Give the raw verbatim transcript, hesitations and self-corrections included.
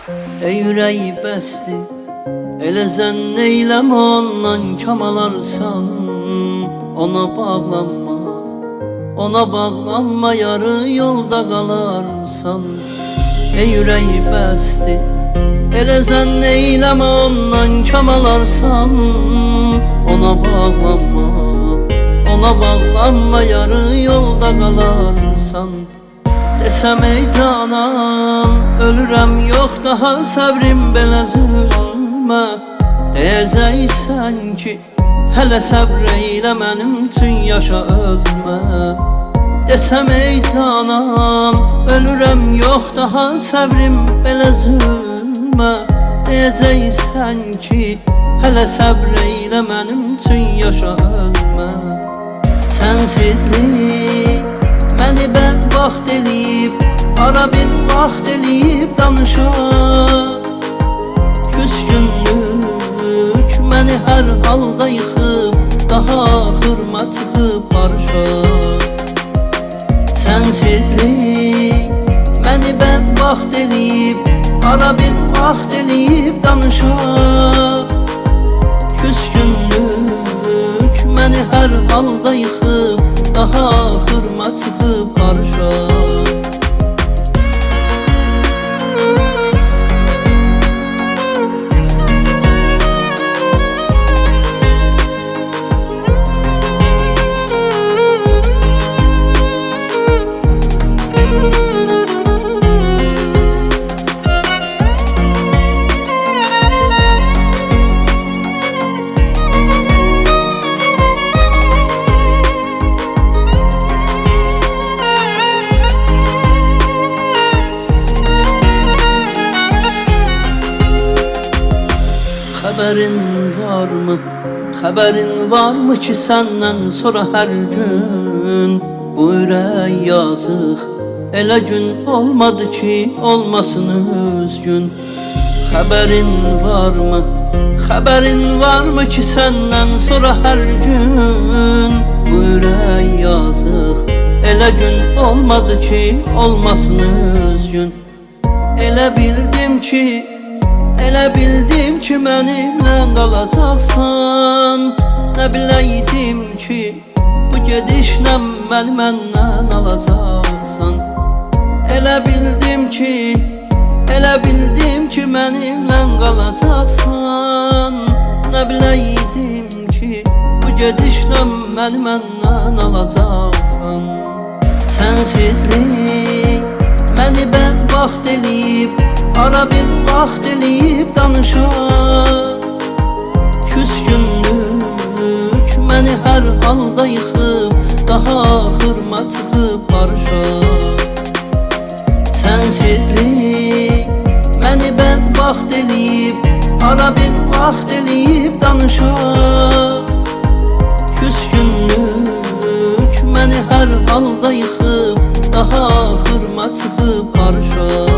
Ey ürəyi bəsdir, elə zənn eyləmə ondan kam alarsan. Ona bağlanma, ona bağlanma, yarı yolda qalarsan. Ey ürəyi bəsdir, elə zənn eyləmə ondan kam alarsan. Ona bağlanma, ona bağlanma, yarı yolda qalarsan. Desəm ey canan, ölürəm yox daha səbrim belə zülmə. Deyəcəksən ki, hələ səbr eylə mənim üçün yaşa ölmə. Desəm ey canan, ölürəm yox daha səbrim belə zülmə. Deyəcəksən ki, hələ səbr eylə mənim üçün yaşa ölmə. Sənsizlik məni bədbaxt eləyib, ara bir vaxt eləyib danışa. Küskünlük məni hər halda yıxıb, daha axırma çıxıb barışa. Sənsizlik məni bədbaxt eləyib, ara bir vaxt eləyib danışa. Küskünlük məni hər halda yıxıb, daha axırma çıxıb barışa. Xəbərin varmı, xəbərin varmı ki səndən sonra hər gün bu ürək yazıq, elə gün olmadı ki olmasın üzgün. Xəbərin varmı, xəbərin varmı ki səndən sonra hər gün bu ürək yazıq, elə gün olmadı ki olmasın üzgün. Elə bildim ki, elə bildim ki mənimlə qalacaqsan. Nə biləydim ki bu gedişlə məni məndən alacaqsan. Elə bildim ki, elə bildim ki mənimlə qalacaqsan. Nə biləydim ki bu gedişlə məni məndən alacaqsan. Sənsizlik məni bədbaxt eləyib, ara bir vaxt eləyib danışa. Küskünlük məni hər halda yıxıb, daha axırma çıxıb barışa. Sənsizlik məni bədbaxt eləyib, ara bir vaxt eləyib danışa. Küskünlük məni hər halda yıxıb, daha axırma çıxıb barışa.